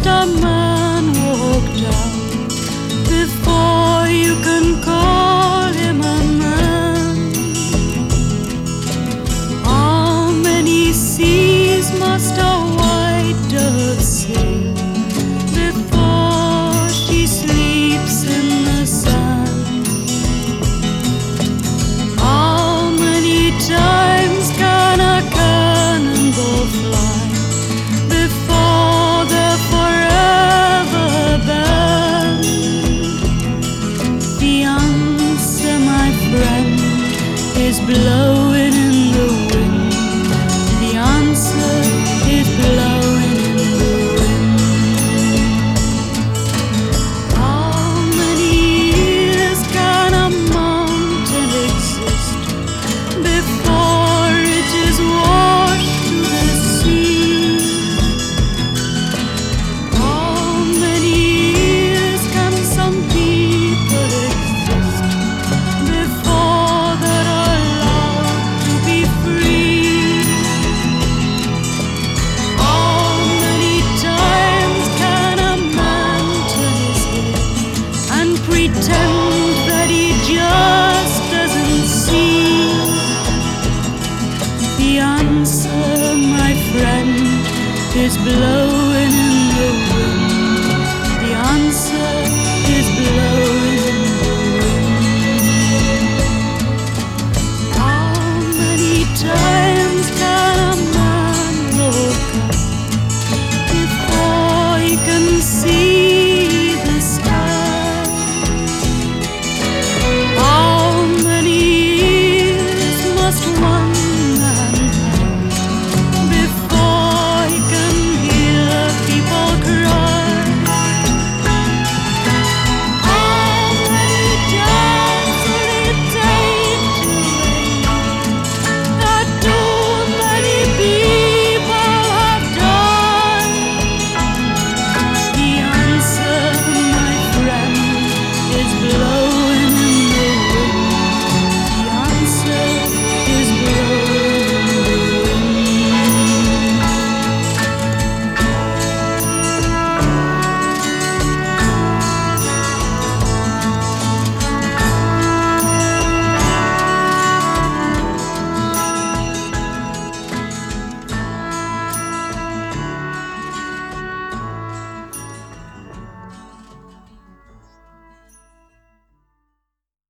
must a man walk down before you can call him a man? How many seas must a white dove sail before she sleeps in the sand? How many times can a cannonball fly before they're forever banned? The answer, my friend, is blowing in the wind. The answer is blowing in the wind. How many years can a mountain exist before it is washed to the sea? How many years can some people exist before they're allowed to be free? How many times can a man turn his head and pretend that he just doesn't see? The answer, my friend, is blowing